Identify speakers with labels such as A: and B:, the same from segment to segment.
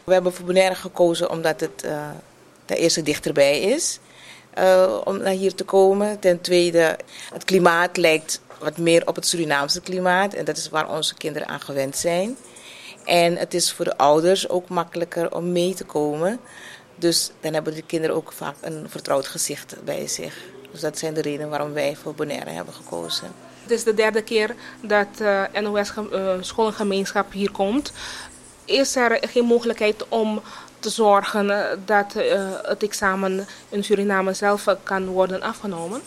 A: We hebben voor Bonaire gekozen omdat het ten eerste dichterbij is om naar hier te komen. Ten tweede, het klimaat lijkt wat meer op het Surinaamse klimaat. En dat is waar onze kinderen aan gewend zijn. En het is voor de ouders ook makkelijker om mee te komen. Dus dan hebben de kinderen ook vaak een vertrouwd gezicht bij zich. Dus dat zijn de redenen waarom wij voor Bonaire hebben gekozen.
B: Het is de derde keer dat NOS scholengemeenschap hier komt. Is er geen mogelijkheid om te zorgen dat het examen in Suriname zelf kan worden afgenomen?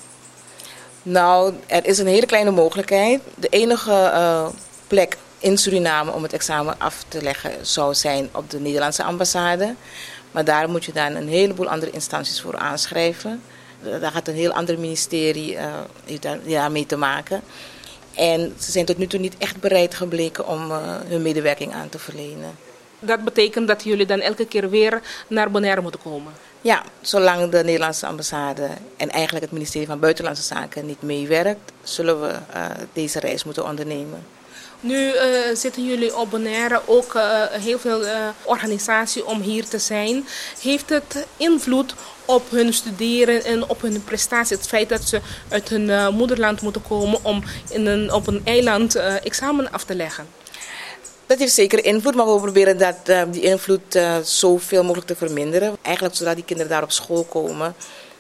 A: Nou, er is een hele kleine mogelijkheid. De enige plek in Suriname om het examen af te leggen zou zijn op de Nederlandse ambassade. Maar daar moet je dan een heleboel andere instanties voor aanschrijven. Daar gaat een heel ander ministerie daarmee te maken. En ze zijn tot nu toe niet echt bereid gebleken om hun medewerking aan te verlenen.
B: Dat betekent dat jullie dan elke keer weer naar Bonaire moeten komen?
A: Ja, zolang de Nederlandse ambassade en eigenlijk het ministerie van Buitenlandse Zaken niet meewerkt, zullen we deze reis moeten ondernemen.
B: Nu zitten jullie op Bonaire ook heel veel organisatie om hier te zijn. Heeft het invloed op hun studeren en op hun prestatie? Het feit dat ze uit hun moederland moeten komen om op een eiland examen af te leggen?
A: Dat heeft zeker invloed, maar we proberen die invloed zoveel mogelijk te verminderen. Eigenlijk zodra die kinderen daar op school komen,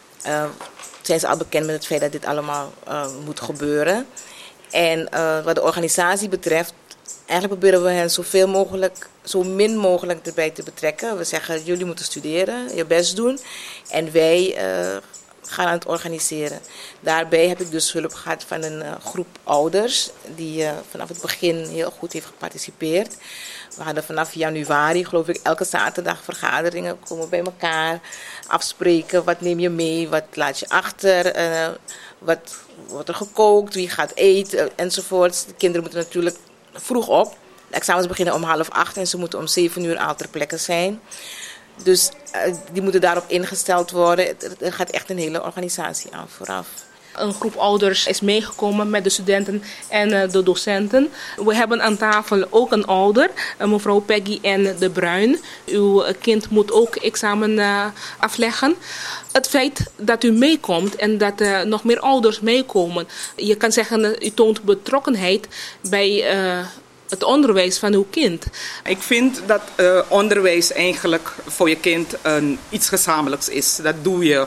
A: zijn ze al bekend met het feit dat dit allemaal moet gebeuren. En wat de organisatie betreft, eigenlijk proberen we hen zo min mogelijk erbij te betrekken. We zeggen, jullie moeten studeren, je best doen. En wij gaan aan het organiseren. Daarbij heb ik dus hulp gehad van een groep ouders die vanaf het begin heel goed heeft geparticipeerd. We hadden vanaf januari, geloof ik, elke zaterdag vergaderingen, komen bij elkaar, afspreken. Wat neem je mee, wat laat je achter, wat wordt er gekookt, wie gaat eten enzovoort. De kinderen moeten natuurlijk vroeg op. De examens beginnen om 7:30 en ze moeten om 7:00 al ter plekke zijn. Dus die moeten daarop ingesteld worden. Er gaat echt een hele organisatie aan vooraf.
B: Een groep ouders is meegekomen met de studenten en de docenten. We hebben aan tafel ook een ouder, mevrouw Peggy en de Bruin. Uw kind moet ook examen afleggen. Het feit dat u meekomt en dat nog meer ouders meekomen. Je kan zeggen, u toont betrokkenheid bij het onderwijs van uw kind.
C: Ik vind dat onderwijs eigenlijk voor je kind iets gezamenlijks is. Dat doe je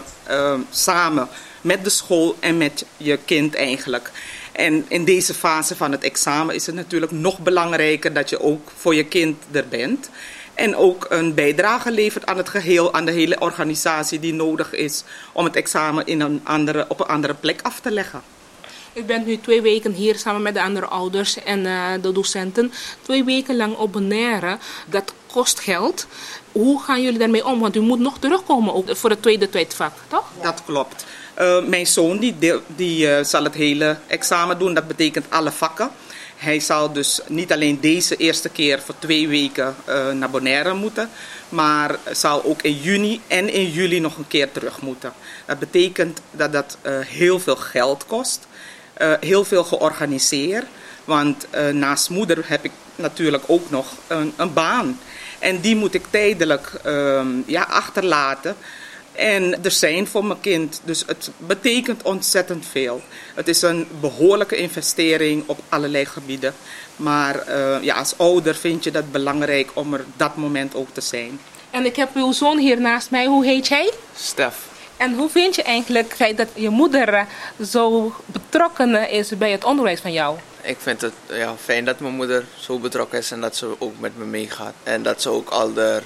C: samen met de school en met je kind eigenlijk. En in deze fase van het examen is het natuurlijk nog belangrijker dat je ook voor je kind er bent. En ook een bijdrage levert aan het geheel, aan de hele organisatie die nodig is om het examen op een andere plek af te leggen.
B: U bent nu 2 weken hier samen met de andere ouders en de docenten. 2 weken lang op Bonaire, dat kost geld. Hoe gaan jullie daarmee om? Want u moet nog terugkomen ook voor het tweede vak, toch?
C: Dat klopt. Mijn zoon die zal het hele examen doen, dat betekent alle vakken. Hij zal dus niet alleen deze eerste keer voor 2 weken naar Bonaire moeten, maar zal ook in juni en in juli nog een keer terug moeten. Dat betekent dat dat heel veel geld kost. Heel veel georganiseerd, want naast moeder heb ik natuurlijk ook nog een baan. En die moet ik tijdelijk achterlaten. En er zijn voor mijn kind, dus het betekent ontzettend veel. Het is een behoorlijke investering op allerlei gebieden. Maar als ouder vind je dat belangrijk om er dat moment ook te zijn.
B: En ik heb uw zoon hier naast mij. Hoe heet jij?
D: Stef.
B: En hoe vind je eigenlijk het feit dat je moeder zo betrokken is bij het onderwijs van jou?
D: Ik vind het fijn dat mijn moeder zo betrokken is en dat ze ook met me meegaat. En dat ze ook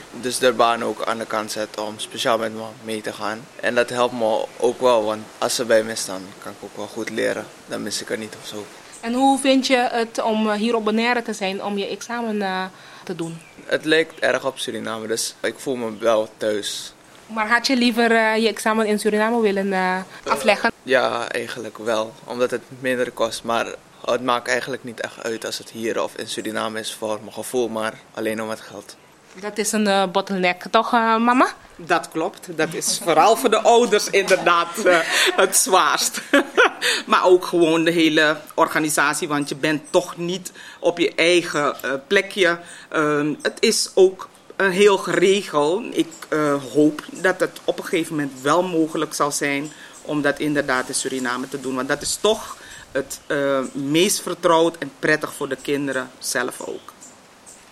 D: de baan ook aan de kant zet om speciaal met me mee te gaan. En dat helpt me ook wel, want als ze bij me is, dan kan ik ook wel goed leren. Dan mis ik er niet of zo.
B: En hoe vind je het om hier op Bonaire te zijn, om je examen te doen?
D: Het lijkt erg op Suriname, dus ik voel me wel thuis.
B: Maar had je liever je examen in Suriname willen afleggen?
D: Ja, eigenlijk wel, omdat het minder kost. Maar het maakt eigenlijk niet echt uit als het hier of in Suriname is voor mijn gevoel, maar alleen om het geld.
B: Dat is een bottleneck, toch mama?
C: Dat klopt. Dat is vooral voor de ouders inderdaad het zwaarst. Maar ook gewoon de hele organisatie, want je bent toch niet op je eigen plekje. Het is ook heel geregeld. Ik hoop dat het op een gegeven moment wel mogelijk zal zijn om dat inderdaad in Suriname te doen. Want dat is toch het meest vertrouwd en prettig voor de kinderen zelf ook.